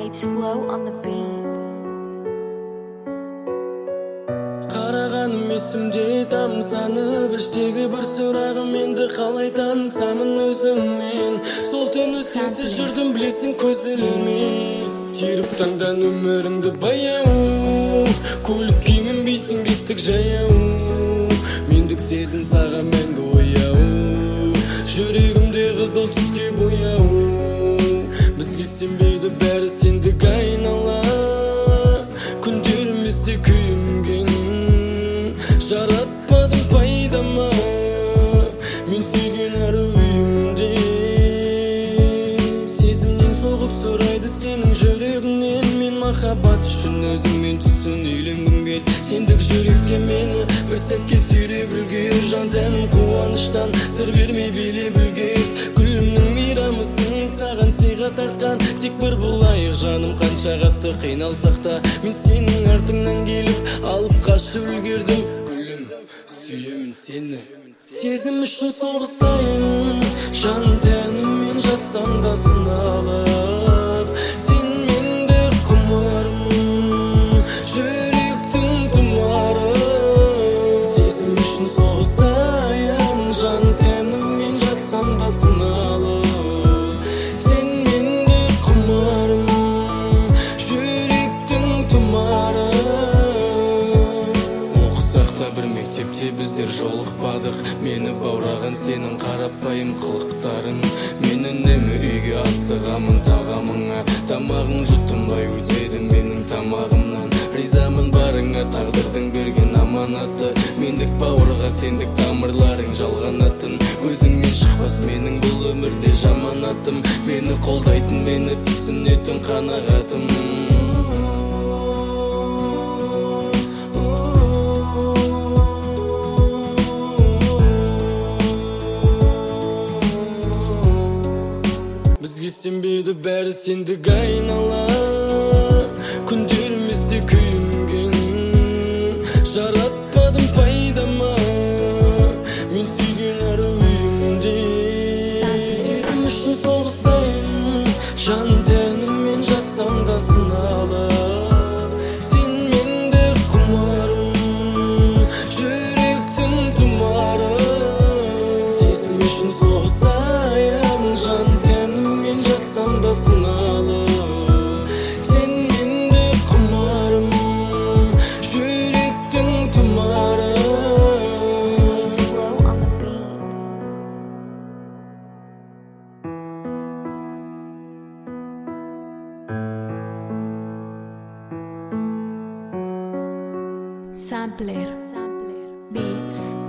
H-Flow on the beat. Қарағаным есімде тамсанып іштегі бір сұрағым енді қалай танысамын өзіңмен. Сол түні сенсіз жүрдім білесің көз ілмей, теріп таңдан өміріңді баяу, көлік киінбейсің кеттік жаяу, мендік сезім саған мәңгі ояу, жүрегімде қызыл түске бояу. Бізге сенбейді бәрі сендік айнала, күндерімізде күйінген, жаратпадым пайдама, мен сүйген әр ойымде. Сезімнен соғып сұрайды сенің жүрегіңнен, мен махаббат үшін өзіңмен түсін үйленгім келді. Сендік жүректе мені бір сәтке сүйреп үлгер, жан тәнім қуаныштан сыр бермей билеп үлгер. Гүлімнің мейрамысың саған сыйға тартқан, тек бір болайық жаным, қанша қатты қиналсақ та, мен сенің артыңнан келіп алып қашып үлгердім. Гүлім, сүйемін сені, сезім үшін соғысайын, жан тәніммен жатсам да сыналып. Сен менде құмарым, жүректің тұмары, сезім үшін соғысайын, жан тәніммен жатсам да сыналып. Сен менде құмарым, жүректің тұмары. Оқысақ та бір мектепте біздер жолықпадық, мені баураған сенің қарапайым қылықтарың. Мен үнемі үйге асығамын тағамыңа, тамағың жұтынбай өтеді менің тамағымнан. Ризамын барыңа тағдырдың берген аманаты, мендік бауырға сендік тамырларың жалғанатын. Өзіңмен шықпас менің бұл өмірде жаманатым, мені қолдайтын, мені түсінетін қанағатым. Бізге сенбейді бәрі сендік айнала, күндерімізде күйінген, жаратпадым пайдама, мен сүйген әр ойымде. Сезім үшін соғысайын, жан тәніммен жатсам да сыналып. Сен менде құмарым, жүректің тұмары, сезім үшін соғысайын, жан тәніммен жатсам да сыналып. Сен менде құмарым, жүректің тұмары. H-Flow on the beat. Sampler Beats.